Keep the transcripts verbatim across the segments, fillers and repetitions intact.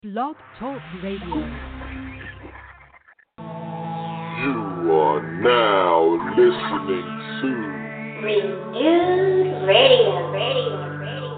Blog Talk Radio. You are now listening to Renewed Radio, Radio, Radio.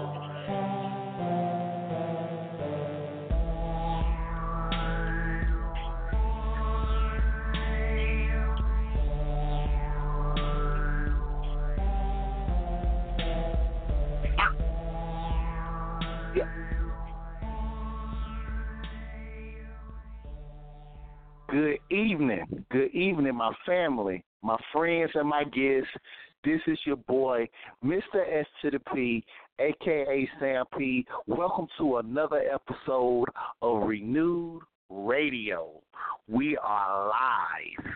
Good evening. Good evening, my family, my friends, and my guests. This is your boy, Mister S to the P, a k a. Sam P. Welcome to another episode of Renewed Radio. We are live.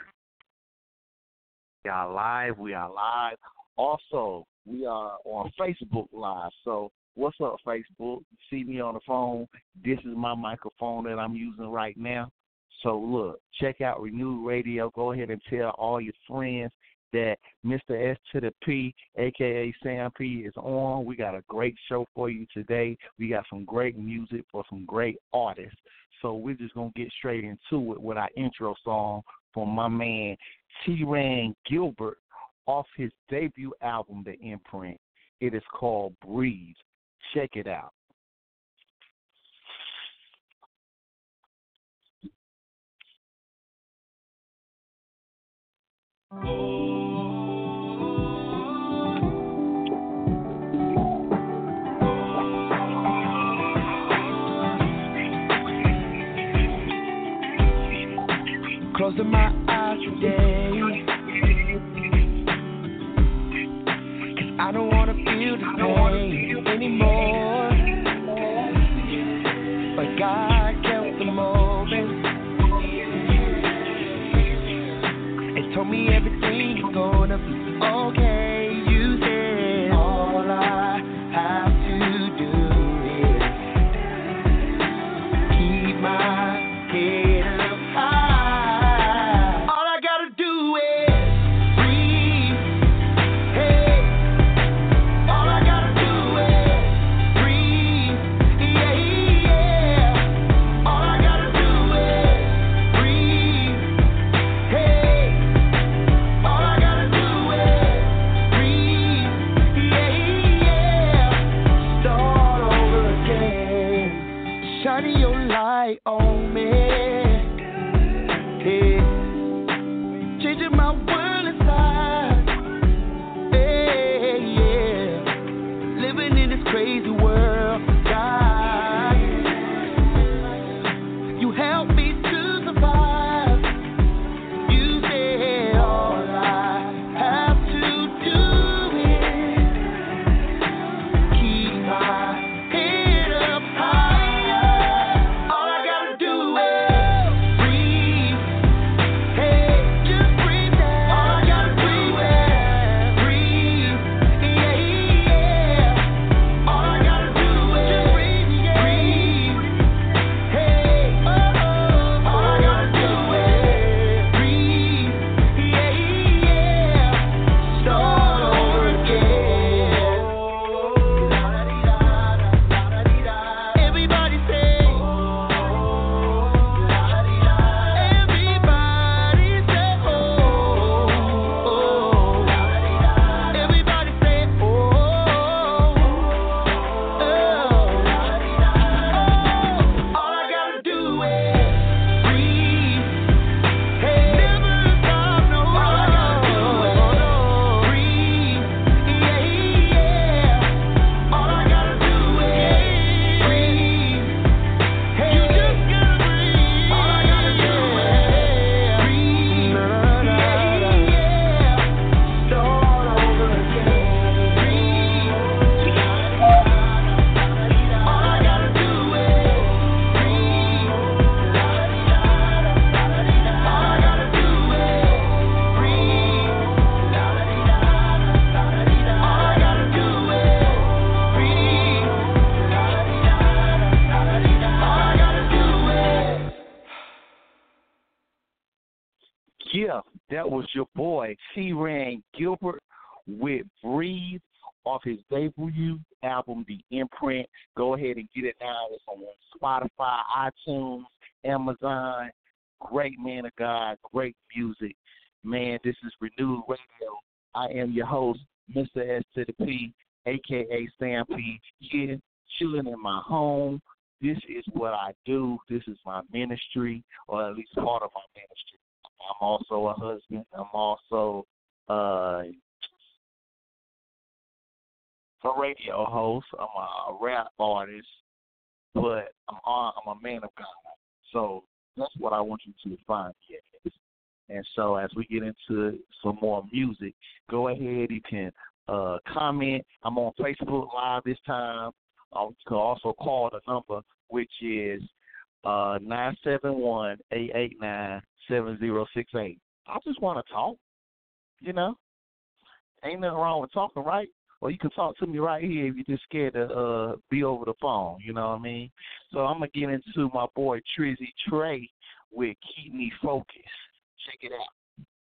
We are live. We are live. Also, we are on Facebook Live. So, what's up, Facebook? You see me on the phone. This is my microphone that I'm using right now. So, look, check out Renewed Radio. Go ahead and tell all your friends that Mister S to the P, a k a. Sam P, is on. We got a great show for you today. We got some great music for some great artists. So we're just going to get straight into it with our intro song from my man T-Ran Gilbert off his debut album, The Imprint. It is called Breathe. Check it out. Closing my eyes today, 'cause I don't wanna feel the pain anymore. But God kept the moment and told me everything is gonna be okay. You said all I have to do is keep my head up high. All I gotta do is breathe. Hey, all I gotta do is breathe. Yeah, yeah. All I gotta do is breathe. Hey, all I gotta do is breathe. Yeah, yeah. Start over again. Shine your light on me. Hey, changing my world inside. Hey, yeah. Living in this crazy world. God, you help me to survive. You said all I have to do is keep my head up higher. All I gotta do is breathe. Hey, just breathe now. All I gotta do is breathe. Yeah, yeah. All I gotta do is breathe. Breathe. Hey, oh, oh. All I gotta do is breathe. Yeah, yeah. Start over again. Everybody say, everybody say, oh, oh. Everybody say, oh, oh. All I gotta do is breathe. Hey, never stop, no. All I gotta do is breathe. Yeah, yeah. All I gotta do is breathe. Hey, you just gotta breathe. All I gotta do is breathe. Yeah, yeah. Start over again. Breathe. All I gotta do is breathe. All I gotta do is breathe. All I gotta do is breathe. All I gotta do is. Yeah, that was your boy, T-Ran Gilbert with Breathe off his debut album, The Imprint. Go ahead and get it now. It's on Spotify, iTunes, Amazon. Great man of God, great music. Man, this is Renewed Radio. I am your host, Mister S to the P, a k a. Sam P, here, chilling in my home. This is what I do. This is my ministry, or at least part of my ministry. I'm also a husband. I'm also uh, a radio host. I'm a, a rap artist, but I'm, I'm a man of God. So that's what I want you to find me as. And so as we get into some more music, go ahead. You can uh, comment. I'm on Facebook Live this time. You can also call the number, which is uh, nine seven one, eight eight nine, seven zero six eight. I just want to talk, you know. Ain't nothing wrong with talking, right? Or you can talk to me right here if you're just scared to uh, be over the phone, you know what I mean? So I'm going to get into my boy Trizzy Trey with Keep Me Focused. Check it out.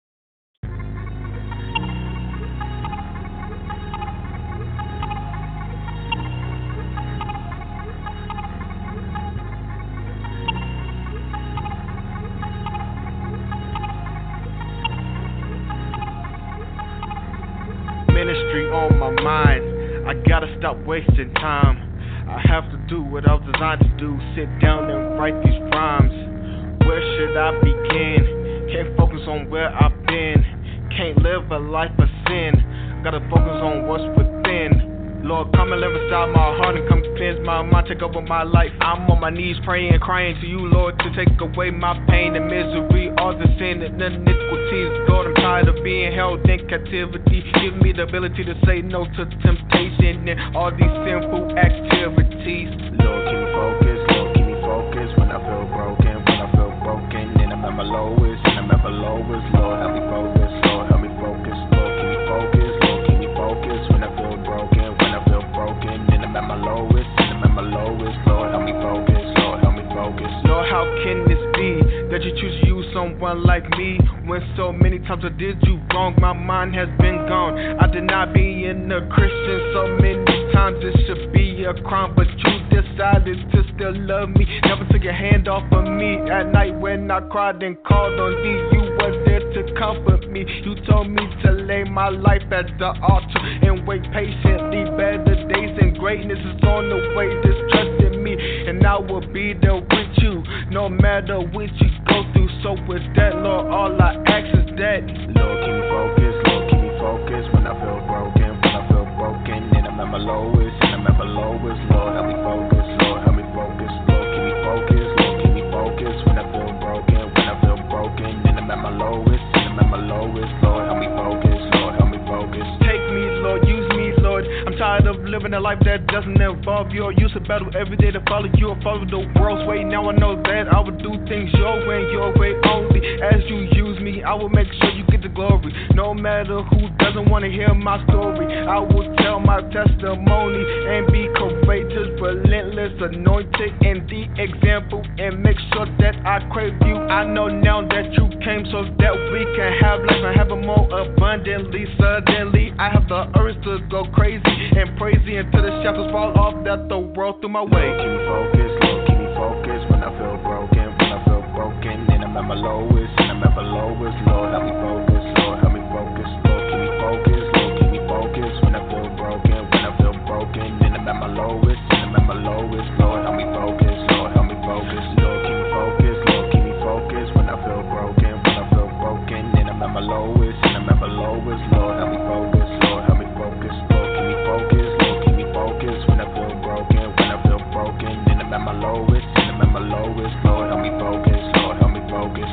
Ministry on my mind. I gotta stop wasting time. I have to do what I was designed to do. Sit down and write these rhymes. Where should I begin? Can't focus on where I've been. Can't live a life of sin. Gotta focus on what's within. Lord, come and live inside my heart and come to cleanse my mind, take over my life. I'm on my knees praying, crying to you, Lord, to take away my pain and misery, all the sin and the iniquities. Lord, I'm tired of being held in captivity. Give me the ability to say no to temptation and all these sinful activities. Lord, keep me focused, Lord, keep me focused. When I feel broken, when I feel broken, and I'm at my lowest, and I'm at my lowest. Lord, help me focus, Lord, help me focus. Lord, keep me focused, Lord, keep me focused. When I feel broken, when I feel broken, and I'm at my lowest, and I'm at my lowest. Lord, help me focus, Lord, help me focus. Lord, how can this be that you choose to use someone like me when so many times I did you wrong? My mind has been gone. I did not be in a Christian so many times it should be a crime, but you decided to still love me. Never took your hand off of me. At night when I cried and called on thee, you was there to comfort me. You told me to lay my life at the altar and wait patiently. Better days and greatness is on the way. Just trust in me and I will be there with you no matter what you go through. So with that, Lord, all I ask is that, Lord, keep me focused, Lord, keep me focused. When I feel broken, when I feel broken, and I'm at my lowest, and I'm at my lowest. Lord, help me focus, Lord, help me focus. Lord, keep me focused, Lord, keep me focused. When I feel broken, when I feel broken, and I'm at my lowest, and I'm at my lowest. Lord, help me focus, Lord, help me focus. Take me, Lord, use me, Lord. I'm tired of living a life that doesn't involve you. I used to battle every day to follow you or follow the world's way. Now I know that I will do things your way, your way only. As you use me, I will make sure you get the glory. No matter who doesn't want to hear my story, I will tell my testimony and be courageous, relentless, anointed, and the example, and make sure that I crave you. I know now that you came so that we can have life and have it more abundantly. Suddenly, I have the urge to go crazy and crazy until the shackles fall off that the world threw my way. Lord, keep me focused, Lord, keep me focused. When I feel broken, when I feel broken, and I'm at my lowest, and I'm at my lowest. Lord, help me focus, Lord, help me focus. Lord, keep me focused, Lord, keep me focused. When I feel broken, when I feel broken, and I'm at my lowest, and I'm at my lowest. Lord, help me focus, Lord, help me focus. Lord, keep me focused, Lord, keep me focused. When I feel broken, when I feel broken, and I'm at my lowest, and I'm at my lowest. Lord, help me focus, Lord, help me focus. Lord, keep me focused, Lord, keep me focused. When I feel broken, when I feel broken, and I'm at my lowest, and I'm at my lowest. Lord, help me focus, Lord, help me focus.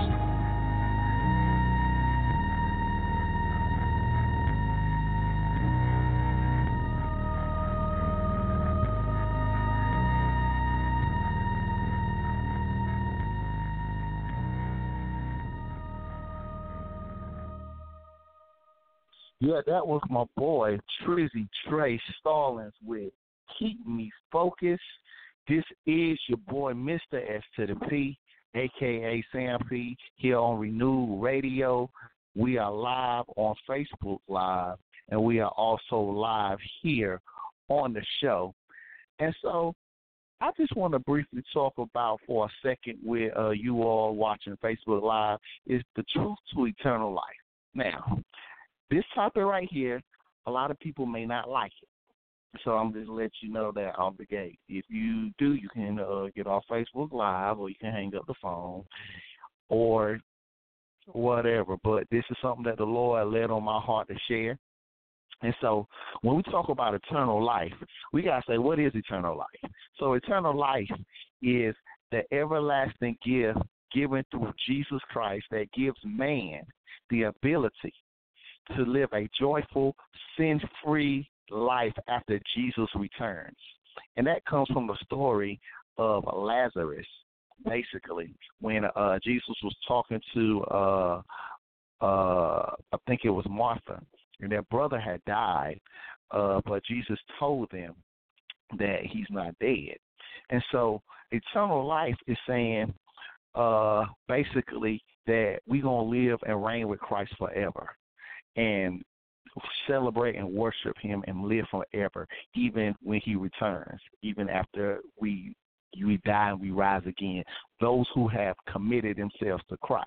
Yeah, that was my boy Trizzy Trey Stallings with Keep Me Focused. This is your boy Mister S to the P, a k a. Sam P, here on Renewed Radio. We are live on Facebook Live, and we are also live here on the show. And so I just want to briefly talk about for a second with uh, you all watching Facebook Live is the truth to eternal life. Now, this topic right here, a lot of people may not like it. So I'm just let you know that off the gate. If you do, you can uh, get off Facebook Live, or you can hang up the phone, or whatever. But this is something that the Lord laid on my heart to share. And so when we talk about eternal life, we got to say, what is eternal life? So eternal life is the everlasting gift given through Jesus Christ that gives man the ability to live a joyful, sin-free life after Jesus returns. And that comes from the story of Lazarus, basically, when uh, Jesus was talking to, uh, uh, I think it was Martha, and their brother had died, uh, but Jesus told them that he's not dead. And so eternal life is saying uh, basically that we're going to live and reign with Christ forever and celebrate and worship him and live forever, even when he returns, even after we we die and we rise again, those who have committed themselves to Christ.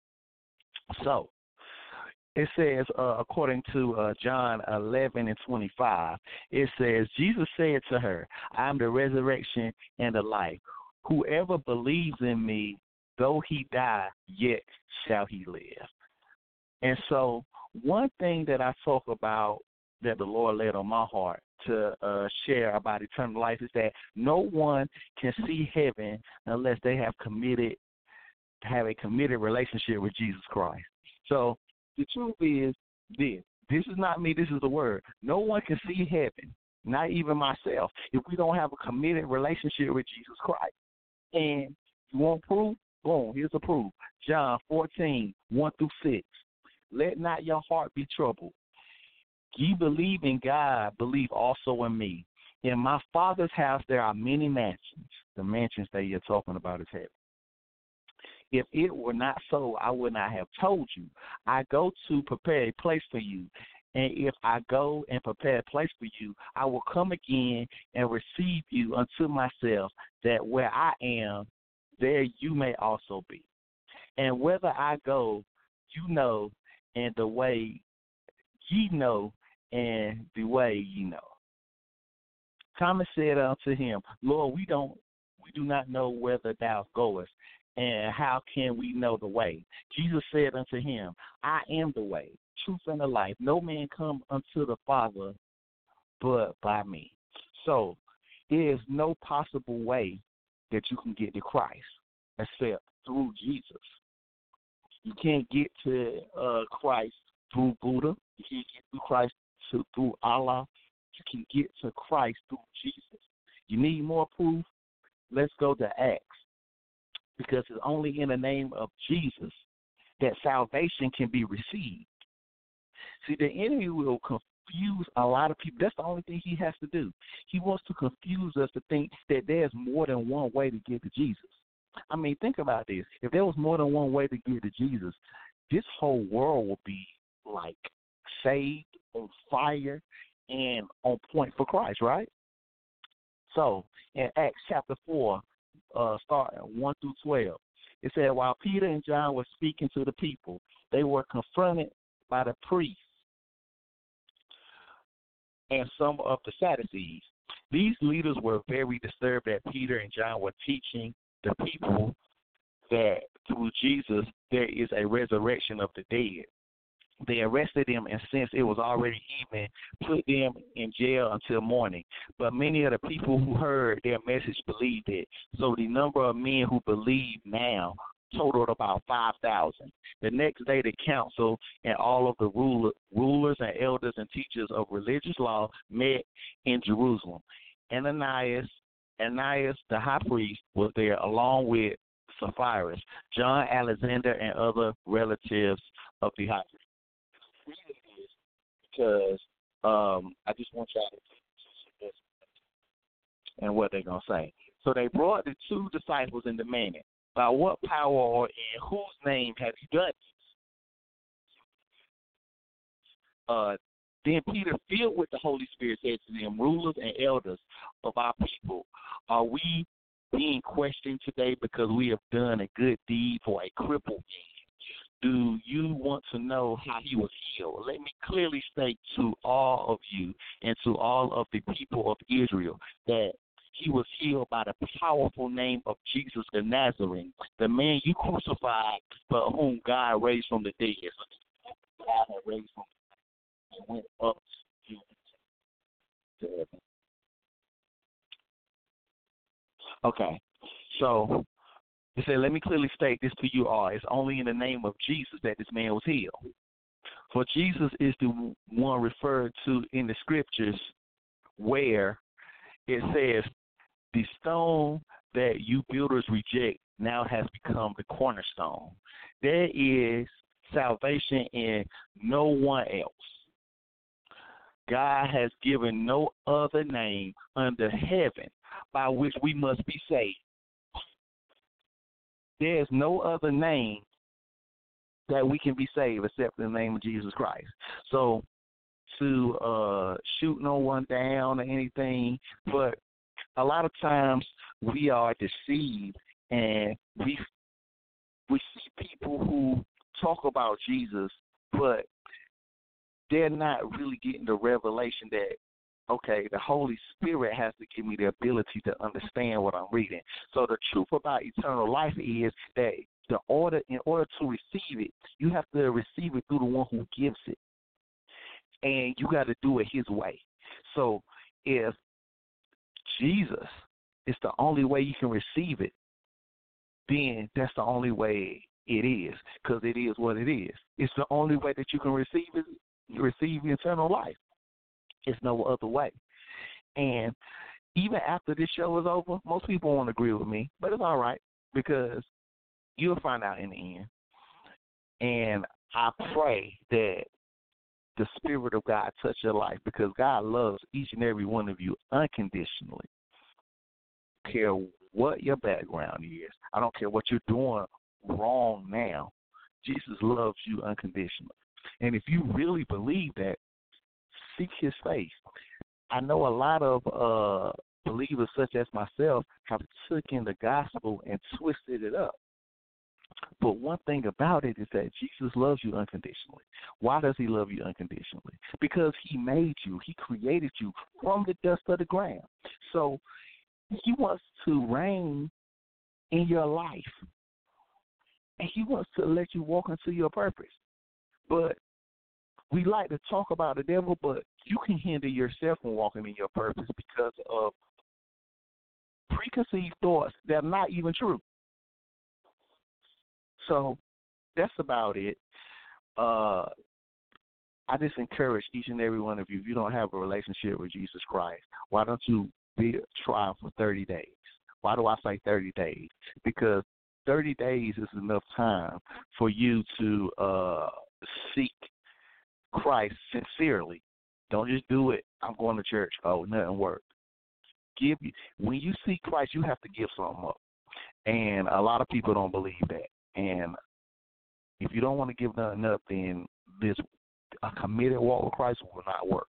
So it says, uh, according to uh, John eleven and twenty-five, it says, Jesus said to her, I am the resurrection and the life. Whoever believes in me, though he die, yet shall he live. And so one thing that I talk about that the Lord laid on my heart to uh, share about eternal life is that no one can see heaven unless they have committed, have a committed relationship with Jesus Christ. So the truth is this. This is not me. This is the word. No one can see heaven, not even myself, if we don't have a committed relationship with Jesus Christ. And you want proof? Boom, here's the proof. John fourteen, one through six. Let not your heart be troubled. Ye believe in God, believe also in me. In my Father's house there are many mansions. The mansions that you're talking about is heaven. If it were not so, I would not have told you. I go to prepare a place for you. And if I go and prepare a place for you, I will come again and receive you unto myself, that where I am, there you may also be. And whither I go, you know, and the way ye know, and the way ye know. Thomas said unto him, Lord, we don't, we do not know whither thou goest, and how can we know the way? Jesus said unto him, I am the way, truth, and the life. No man come unto the Father but by me. So there is no possible way that you can get to Christ except through Jesus. You can't get to uh, Christ through Buddha. You can't get to Christ to, through Allah. You can get to Christ through Jesus. You need more proof? Let's go to Acts. Because it's only in the name of Jesus that salvation can be received. See, the enemy will confuse a lot of people. That's the only thing he has to do. He wants to confuse us to think that there's more than one way to get to Jesus. I mean, think about this. If there was more than one way to get to Jesus, this whole world would be, like, saved, on fire, and on point for Christ, right? So, in Acts chapter four, uh, starting one through twelve, it said, while Peter and John were speaking to the people, they were confronted by the priests and some of the Sadducees. These leaders were very disturbed that Peter and John were teaching the people that through Jesus there is a resurrection of the dead. They arrested them, and since it was already evening, put them in jail until morning. But many of the people who heard their message believed it. So the number of men who believe now totaled about five thousand. The next day, the council and all of the ruler, rulers and elders and teachers of religious law met in Jerusalem. Ananias, Ananias the high priest, was there along with Sapphira, John, Alexander, and other relatives of the high priest. Because um, I just want y'all to see and what they're going to say. So they brought the two disciples and demanded, by what power or in whose name have you done this? Uh, Then Peter, filled with the Holy Spirit, said to them, rulers and elders of our people, are we being questioned today because we have done a good deed for a crippled man? Do you want to know how he was healed? Let me clearly state to all of you and to all of the people of Israel that he was healed by the powerful name of Jesus the Nazarene, the man you crucified, but whom God raised from the dead. God had raised from the dead and went up to heaven. Okay, so he said, let me clearly state this to you all. It's only in the name of Jesus that this man was healed. For Jesus is the one referred to in the scriptures where it says, the stone that you builders reject now has become the cornerstone. There is salvation in no one else. God has given no other name under heaven by which we must be saved. There is no other name that we can be saved except in the name of Jesus Christ. So to uh, shoot no one down or anything, but a lot of times we are deceived, and we we see people who talk about Jesus, but they're not really getting the revelation that, okay, the Holy Spirit has to give me the ability to understand what I'm reading. So the truth about eternal life is that the order, in order to receive it, you have to receive it through the one who gives it, and you got to do it his way. So if Jesus is the only way you can receive it, then that's the only way it is, because it is what it is. It's the only way that you can receive it, receive eternal life. It's no other way. And even after this show is over, most people won't agree with me, but it's all right, because you'll find out in the end. And I pray that the Spirit of God touch your life, because God loves each and every one of you unconditionally. I don't care what your background is. I don't care what you're doing wrong now. Jesus loves you unconditionally. And if you really believe that, seek his face. I know a lot of uh, believers such as myself have taken the gospel and twisted it up. But one thing about it is that Jesus loves you unconditionally. Why does he love you unconditionally? Because he made you. He created you from the dust of the ground. So he wants to reign in your life. And he wants to let you walk into your purpose. But we like to talk about the devil, but you can hinder yourself from walking in your purpose because of preconceived thoughts that are not even true. So that's about it. Uh, I just encourage each and every one of you, if you don't have a relationship with Jesus Christ, why don't you be try for thirty days? Why do I say thirty days? Because thirty days is enough time for you to uh, seek Christ sincerely. Don't just do it, I'm going to church. Oh, nothing worked. Give you when you seek Christ, you have to give something up. And a lot of people don't believe that. And if you don't want to give nothing up, then this a committed walk with Christ will not work.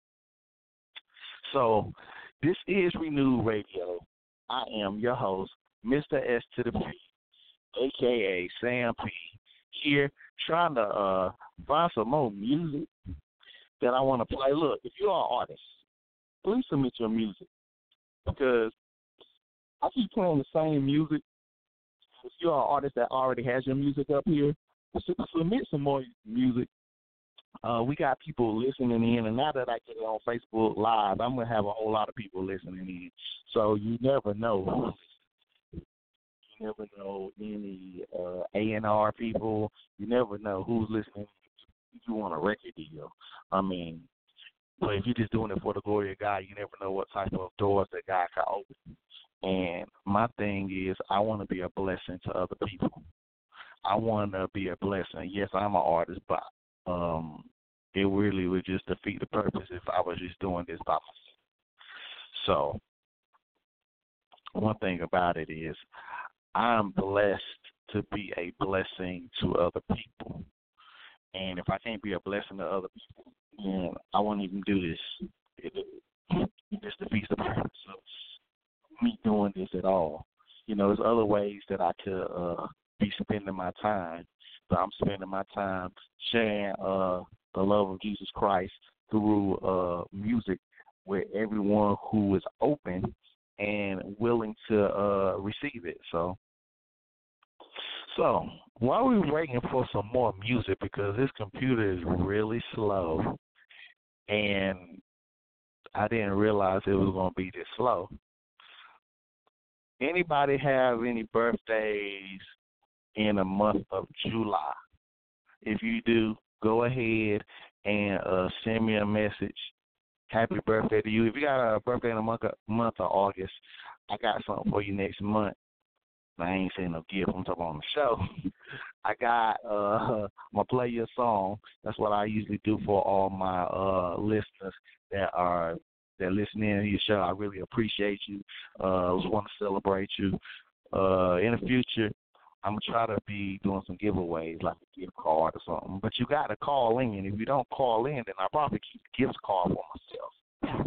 So this is Renewed Radio. I am your host, Mister S to the P, a k a. Sam P, here trying to uh, find some more music that I want to play. Look, if you're an artist, please submit your music, because I keep playing the same music. If you're an artist that already has your music up here, submit some more music. Uh, we got people listening in, and now that I get it on Facebook Live, I'm going to have a whole lot of people listening in. So you never know. You never know any uh, A and R people. You never know who's listening. If you want a record deal, I mean, but if you're just doing it for the glory of God, you never know what type of doors that God can open. And my thing is, I want to be a blessing to other people. I want to be a blessing. Yes, I'm an artist, but um, it really would just defeat the purpose if I was just doing this by myself. So one thing about it is, I'm blessed to be a blessing to other people. And if I can't be a blessing to other people, then I won't even do this. It, it just defeats the purpose of me doing this at all. You know, there's other ways that I could uh, be spending my time, but I'm spending my time sharing uh, the love of Jesus Christ through uh, music with everyone who is open and willing to uh, receive it. So, so while we're waiting for some more music, because this computer is really slow, and I didn't realize it was going to be this slow. Anybody have any birthdays in the month of July? If you do, go ahead and uh, send me a message. Happy birthday to you. If you got a birthday in the month of, month of August, I got something for you next month. I ain't saying no gift. I'm talking on the show. I got, uh, I'm going to play your song. That's what I usually do for all my uh, listeners that are that listening to your show. I really appreciate you. Uh, I just want to celebrate you. Uh, in the future, I'm going to try to be doing some giveaways, like a gift card or something. But you got to call in. If you don't call in, then I probably keep the gift card for myself.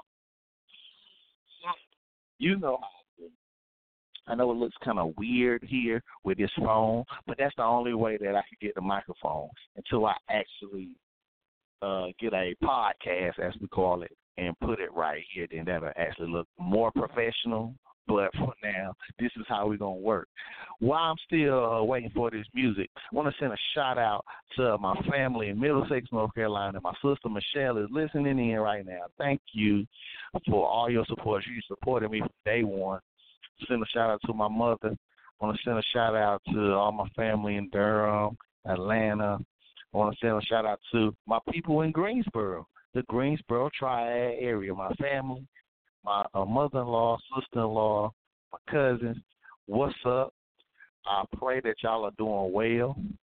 You know how I do. I know it looks kind of weird here with this phone, but that's the only way that I can get the microphone until I actually uh, get a podcast, as we call it, and put it right here. Then that'll actually look more professional. But for now, this is how we're going to work. While I'm still uh, waiting for this music, I want to send a shout-out to my family in Middlesex, North Carolina. My sister Michelle is listening in right now. Thank you for all your support. You supported me from day one. Send a shout-out to my mother. I want to send a shout-out to all my family in Durham, Atlanta. I want to send a shout-out to my people in Greensboro, the Greensboro Triad area, my family. My uh, mother-in-law, sister-in-law, my cousins, what's up? I pray that y'all are doing well.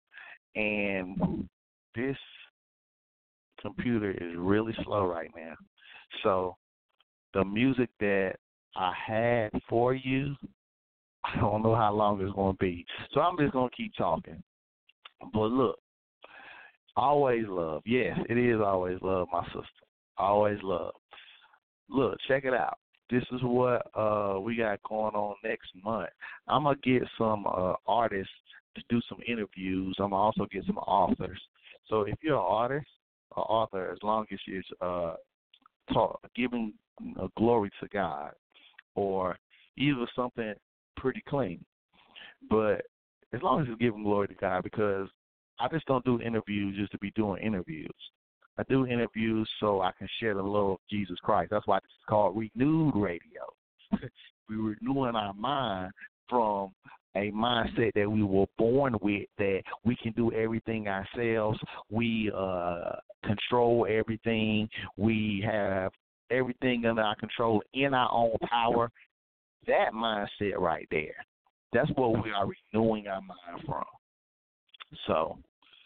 And this computer is really slow right now. So the music that I had for you, I don't know how long it's going to be. So I'm just going to keep talking. But look, always love. Yes, it is always love, my sister. Always love. Look, check it out. This is what uh, we got going on next month. I'm going to get some uh, artists to do some interviews. I'm going to also get some authors. So if you're an artist, an author, as long as you're uh, talk, giving uh, glory to God, or either something pretty clean. But as long as you're giving glory to God, because I just don't do interviews just to be doing interviews. I do interviews so I can share the love of Jesus Christ. That's why this is called Renewed Radio. We're renewing our mind from a mindset that we were born with, that we can do everything ourselves. We uh, control everything. We have everything under our control in our own power. That mindset right there, that's what we are renewing our mind from. So,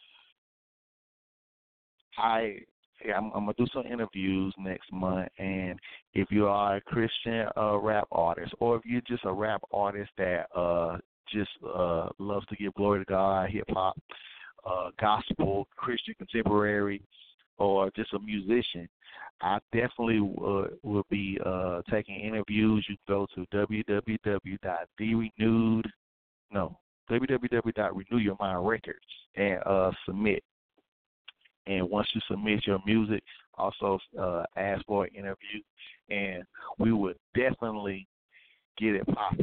I, yeah, I'm, I'm going to do some interviews next month, and if you are a Christian uh, rap artist, or if you're just a rap artist that uh, just uh, loves to give glory to God, hip-hop, uh, gospel, Christian contemporary, or just a musician, I definitely uh, will be uh, taking interviews. You can go to w w w dot the renewed, no, w w w dot renew your mind records and uh, submit. And once you submit your music, also uh, ask for an interview, and we would definitely get it popping.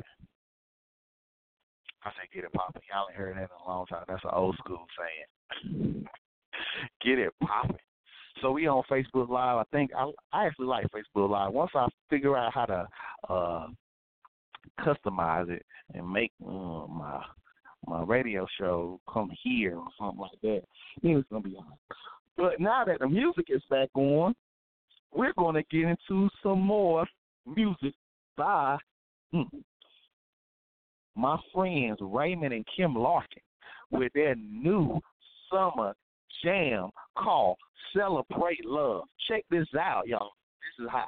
I say get it popping. Y'all ain't heard that in a long time. That's an old school saying. Get it popping. So we on Facebook Live. I think I, I actually like Facebook Live. Once I figure out how to uh, customize it and make uh, my my radio show come here or something like that, then it's gonna be on. But now that the music is back on, we're gonna get into some more music by hmm, my friends Raymond and Kim Larkin with their new summer jam called Celebrate Love. Check this out, y'all. This is hot.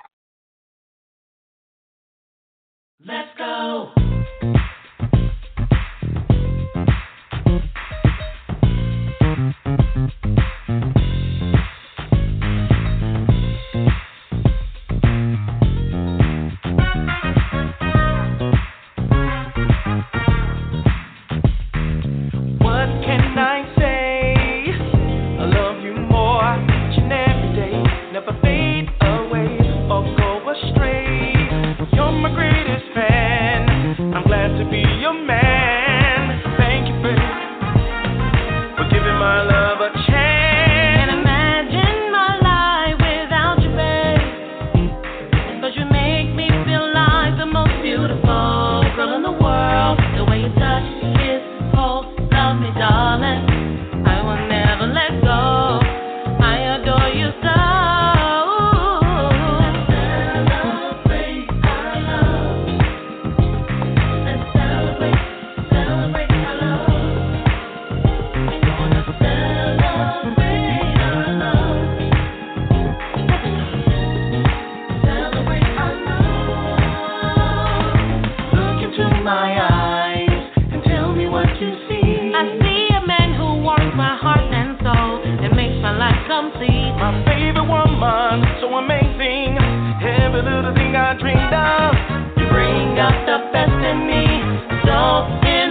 Let's go. what you see. I see a man who warms my heart and soul and makes my life complete. My favorite woman, so amazing. Every little thing I dreamed of. You bring out the best in me. So in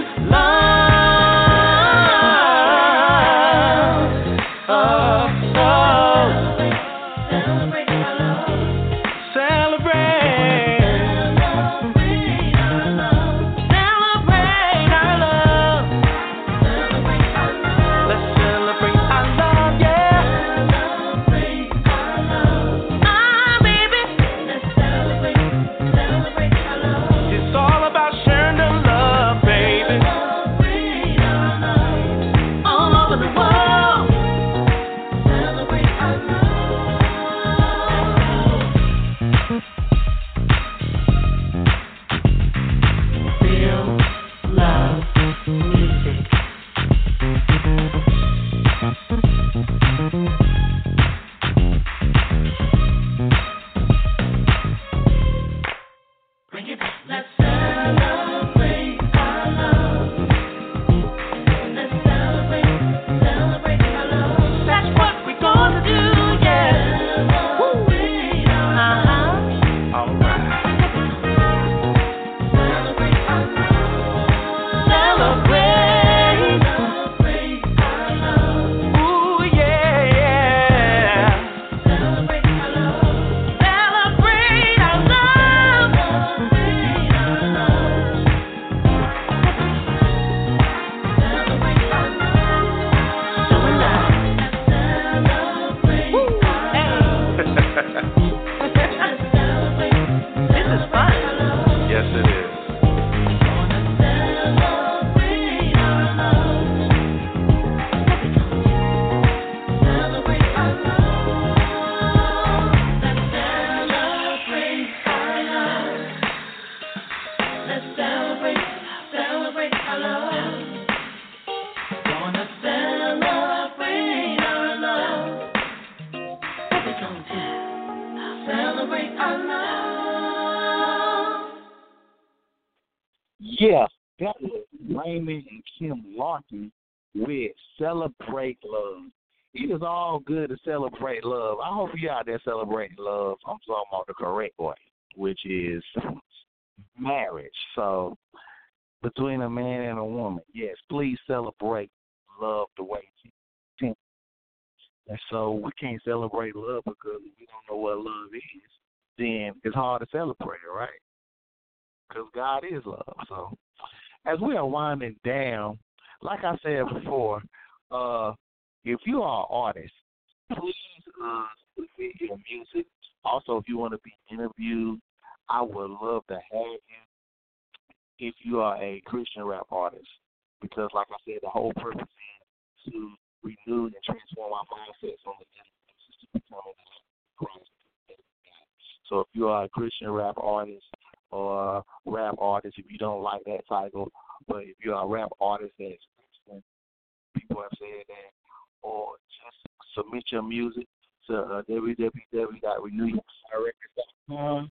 love. Oh, oh. Celebrate our love. Celebrate. Celebrate our love. Celebrate our love. Celebrate our love. Let's celebrate our love, yeah. Celebrate our love. Ah, baby. Let's celebrate, celebrate our love. It's all about sharing the love, baby. Celebrate our love. All over the world. Celebrate our love. Real love music. Bring it back. Let's celebrate our love. Let's celebrate, celebrate our love. That's what we're gonna do, yeah. Celebrate our love. All right. Celebrate our love. Celebrate. Celebrate our love. Ooh, yeah, yeah. Celebrate our love. Celebrate our love. Celebrate our love. Celebrate our love. So in love. Celebrate our love. Let's celebrate. This is fun. Yes, it is. Celebrate our love. Celebrate our love. Let's celebrate our love. Let's celebrate, celebrate our love. Gonna celebrate our love. What we gonna do? Celebrate our love. Yeah, that was Raymond and Kim Larkin with Celebrate Love. It is all good to celebrate love. I hope you out there celebrating love. I'm talking about the correct way, which is marriage. So between a man and a woman, yes, please celebrate love the way it's intended. And so we can't celebrate love because we don't know what love is. Then it's hard to celebrate it, right? Because God is love. So as we are winding down, like I said before, uh, if you are an artist, please uh, submit your music. Also, if you want to be interviewed, I would love to have you if you are a Christian rap artist. Because like I said, the whole purpose is to renew and transform our mindsets on the basis to become Christ. So if you are a Christian rap artist or rap artist, if you don't like that title, but if you're a rap artist that's Christian, people have said that, or just submit your music to uh, w w w dot renew your fire records dot com.